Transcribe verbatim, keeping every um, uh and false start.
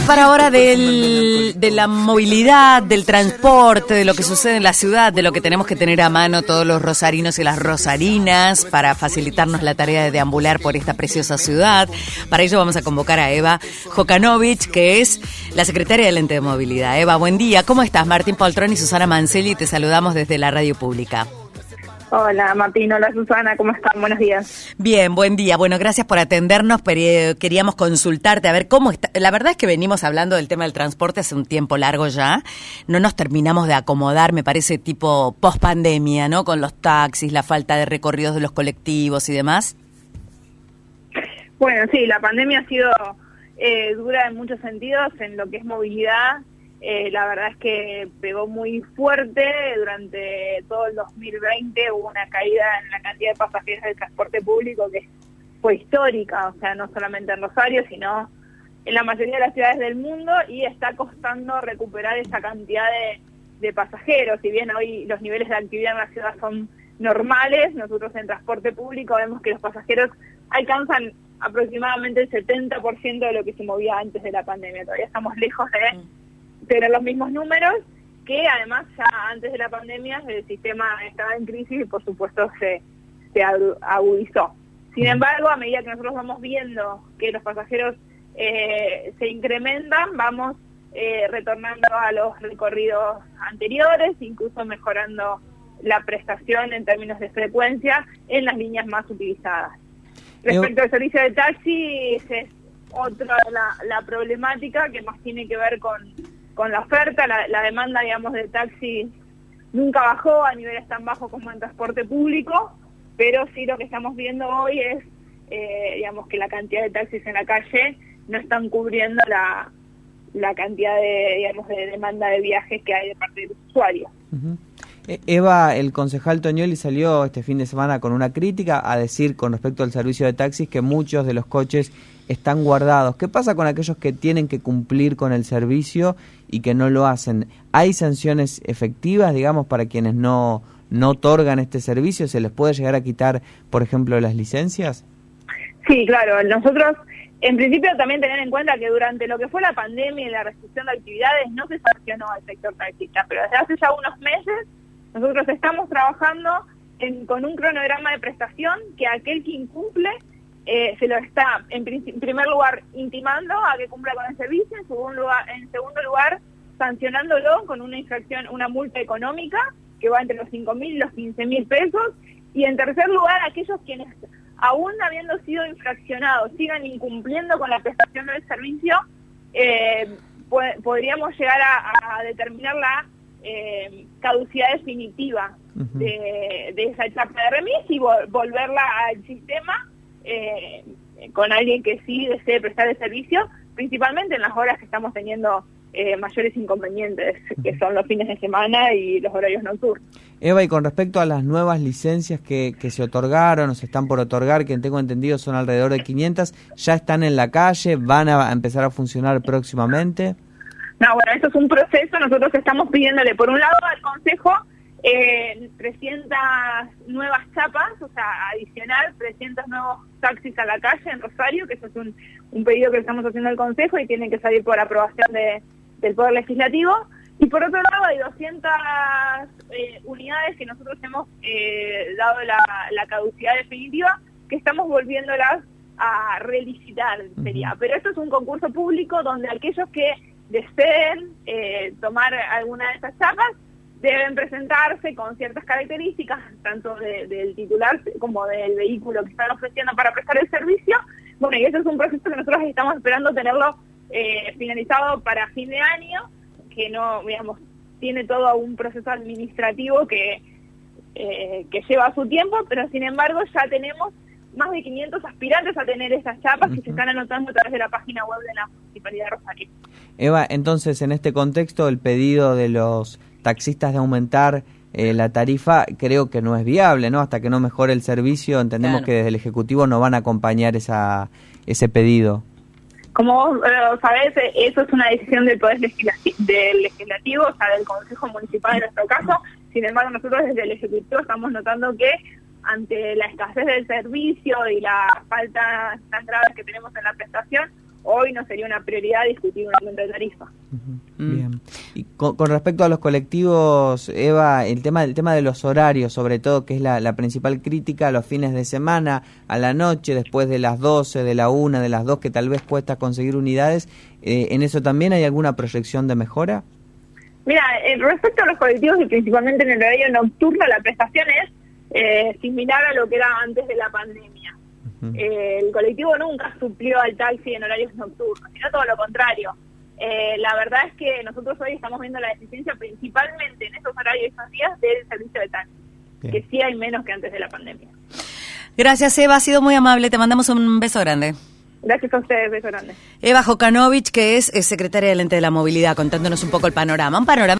participar ahora del, de la movilidad, del transporte, de lo que sucede en la ciudad, de lo que tenemos que tener a mano todos los rosarinos y las rosarinas para facilitarnos la tarea de deambular por esta preciosa ciudad. Para ello vamos a convocar a Eva Jokanovic, que es la secretaria del Ente de Movilidad. Eva, buen día. ¿Cómo estás? Martín Poltrón y Susana Mancelli, te saludamos desde la radio pública. Hola Martín, hola Susana, ¿cómo están? Buenos días. Bien, buen día. Bueno, gracias por atendernos, pero queríamos consultarte a ver cómo está. La verdad es que venimos hablando del tema del transporte hace un tiempo largo ya. No nos terminamos de acomodar, me parece, tipo post-pandemia, ¿no? Con los taxis, la falta de recorridos de los colectivos y demás. Bueno, sí, la pandemia ha sido eh, dura en muchos sentidos, en lo que es movilidad. Eh, la verdad es que pegó muy fuerte. Durante todo el dos mil veinte hubo una caída en la cantidad de pasajeros del transporte público que fue histórica, o sea, no solamente en Rosario, sino en la mayoría de las ciudades del mundo, y está costando recuperar esa cantidad de, de pasajeros. Si bien hoy los niveles de actividad en la ciudad son normales, nosotros en transporte público vemos que los pasajeros alcanzan aproximadamente el setenta por ciento de lo que se movía antes de la pandemia. Todavía estamos lejos de tener los mismos números, que además ya antes de la pandemia el sistema estaba en crisis y por supuesto se, se agudizó. Sin embargo, a medida que nosotros vamos viendo que los pasajeros eh, se incrementan, vamos eh, retornando a los recorridos anteriores, incluso mejorando la prestación en términos de frecuencia en las líneas más utilizadas. Respecto al servicio de taxi, esa es otra la, la problemática que más tiene que ver con con la oferta. La, la demanda, digamos, de taxi nunca bajó a niveles tan bajos como en transporte público, pero sí lo que estamos viendo hoy es, eh, digamos, que la cantidad de taxis en la calle no están cubriendo la, la cantidad de, digamos, de demanda de viajes que hay de parte del usuario. Uh-huh. Eva, el concejal Toñoli salió este fin de semana con una crítica a decir con respecto al servicio de taxis que muchos de los coches están guardados. ¿Qué pasa con aquellos que tienen que cumplir con el servicio y que no lo hacen? ¿Hay sanciones efectivas, digamos, para quienes no, no otorgan este servicio? ¿Se les puede llegar a quitar, por ejemplo, las licencias? Sí, claro. Nosotros, en principio, también tener en cuenta que durante lo que fue la pandemia y la restricción de actividades no se sancionó al sector taxista, pero desde hace ya unos meses nosotros estamos trabajando en, con un cronograma de prestación que aquel que incumple eh, se lo está, en, en primer lugar, intimando a que cumpla con el servicio, en segundo lugar, en segundo lugar sancionándolo con una infracción, una multa económica que va entre los cinco mil y los quince mil pesos, y en tercer lugar, aquellos quienes, aún habiendo sido infraccionados, sigan incumpliendo con la prestación del servicio, eh, po podríamos llegar a, a determinar la Eh, caducidad definitiva uh-huh. de, de esa etapa de remis y vol volverla al sistema eh, con alguien que sí desee prestar el servicio, principalmente en las horas que estamos teniendo eh, mayores inconvenientes, uh-huh. que son los fines de semana y los horarios nocturnos. Eva, y con respecto a las nuevas licencias que, que se otorgaron o se están por otorgar, que tengo entendido son alrededor de quinientas, ¿ya están en la calle? ¿Van a empezar a funcionar próximamente? No, bueno, eso es un proceso. Nosotros estamos pidiéndole, por un lado, al Consejo eh, trescientas nuevas chapas, o sea, adicionar trescientos nuevos taxis a la calle en Rosario, que eso es un, un pedido que estamos haciendo al Consejo y tienen que salir por aprobación de, del Poder Legislativo. Y por otro lado, hay doscientas eh, unidades que nosotros hemos eh, dado la, la caducidad definitiva, que estamos volviéndolas a relicitar, sería. Uh-huh. Pero esto es un concurso público donde aquellos que deseen eh, tomar alguna de estas chapas deben presentarse con ciertas características, tanto de, del titular como del vehículo que están ofreciendo para prestar el servicio. Bueno, y eso es un proceso que nosotros estamos esperando tenerlo eh, finalizado para fin de año, que no, digamos, tiene todo un proceso administrativo que, eh, que lleva su tiempo, pero sin embargo ya tenemos más de quinientos aspirantes a tener esas chapas uh-huh. que se están anotando a través de la página web de la Municipalidad de Rosario. Eva, entonces en este contexto el pedido de los taxistas de aumentar eh, la tarifa creo que no es viable, ¿no? Hasta que no mejore el servicio, entendemos claro. que desde el Ejecutivo no van a acompañar esa ese pedido. Como vos eh, sabés, eso es una decisión del Poder Legislativo, del Legislativo, o sea, del Consejo Municipal en nuestro caso. Sin embargo, nosotros desde el Ejecutivo estamos notando que ante la escasez del servicio y la falta tan grave que tenemos en la prestación, hoy no sería una prioridad discutir un aumento de tarifa. Uh-huh. Mm. Bien. Y con, con respecto a los colectivos, Eva, el tema, el tema de los horarios, sobre todo, que es la, la principal crítica, los fines de semana, a la noche, después de las doce, de la una, de las dos, que tal vez cuesta conseguir unidades, eh, ¿en eso también hay alguna proyección de mejora? Mira, eh, respecto a los colectivos y principalmente en el horario nocturno, la prestación es eh, similar a lo que era antes de la pandemia. Eh, el colectivo nunca suplió al taxi en horarios nocturnos, sino todo lo contrario. Eh, la verdad es que nosotros hoy estamos viendo la deficiencia principalmente en esos horarios y esos días del servicio de taxi, Bien. que sí hay menos que antes de la pandemia. Gracias, Eva, ha sido muy amable, te mandamos un beso grande. Gracias a ustedes, beso grande. Eva Jokanovic, que es, es secretaria del Ente de la Movilidad, contándonos un poco el panorama. Un panorama